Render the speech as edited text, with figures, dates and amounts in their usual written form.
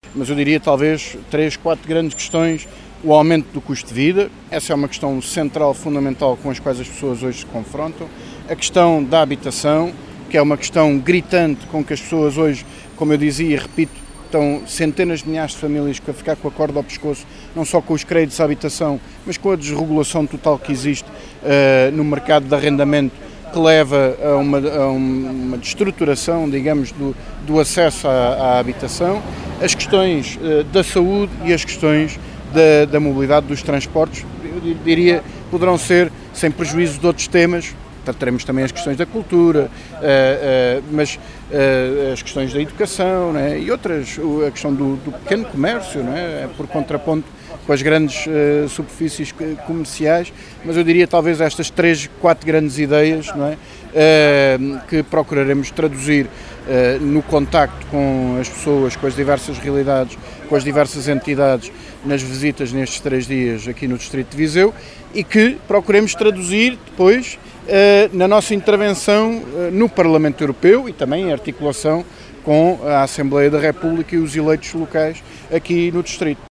mas eu diria talvez 3, 4 grandes questões. O aumento do custo de vida, essa é uma questão central, fundamental, com as quais as pessoas hoje se confrontam. A questão da habitação, que é uma questão gritante com que as pessoas hoje, como eu dizia e repito, estão centenas de milhares de famílias a ficar com a corda ao pescoço, não só com os créditos à habitação, mas com a desregulação total que existe no mercado de arrendamento, que leva a uma destruturação, digamos, do acesso à habitação, as questões da saúde e as questões da mobilidade dos transportes, eu diria, poderão ser, sem prejuízo de outros temas. Teremos também as questões da cultura, mas as questões da educação, né, e outras, a questão do pequeno comércio, né, por contraponto com as grandes superfícies comerciais, mas eu diria talvez estas 3, 4 grandes ideias, não é, que procuraremos traduzir no contacto com as pessoas, com as diversas realidades, com as diversas entidades, nas visitas nestes 3 dias aqui no Distrito de Viseu, e que procuremos traduzir depois na nossa intervenção no Parlamento Europeu e também em articulação com a Assembleia da República e os eleitos locais aqui no Distrito.